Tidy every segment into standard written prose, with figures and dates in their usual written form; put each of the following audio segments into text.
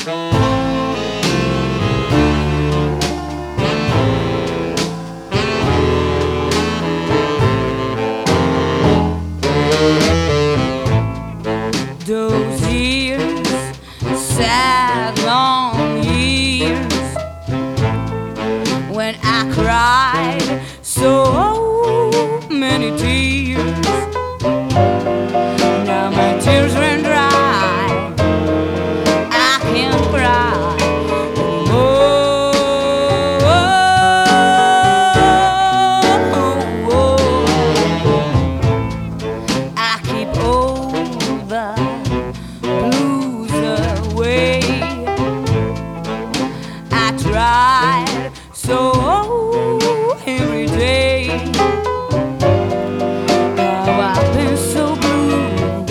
Those years, sad long years, when I cried so many tears. Now my tears ran dry, I can't cry anymore. I keep all the blues away. I tried so every day. Now I've been so blue,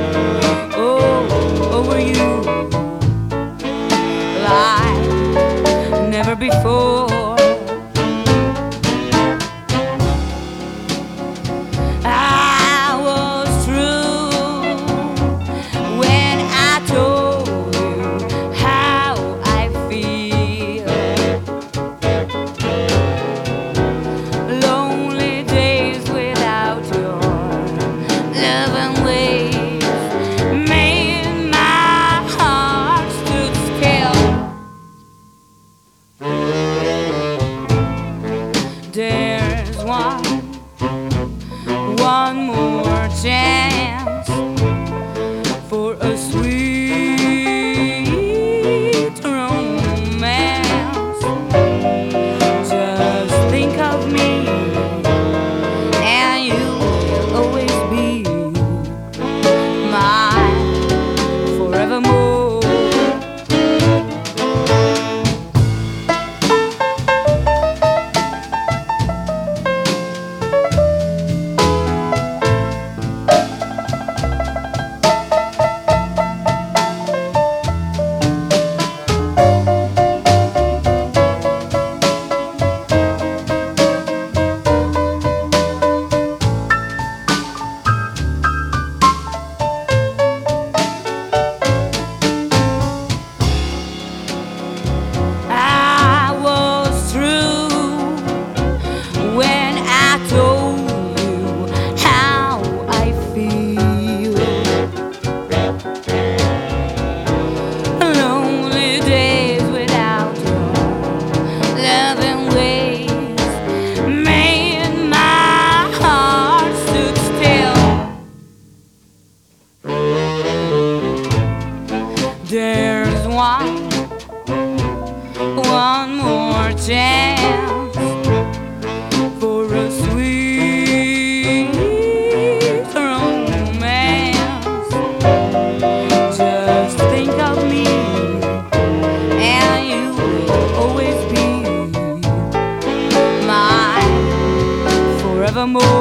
oh, over you, like never before. I was true when I told you how I feel. Lonely days without your love and ways made my heart stood still. There's one more chance for a sweet romance. Just think of me, and you will always be mine forevermore. I was true when I told you how I feel. Lonely days without your love and ways made my heart stood still. There's one more chance for a sweet romance. Just think of me, and you will always be mine forevermore.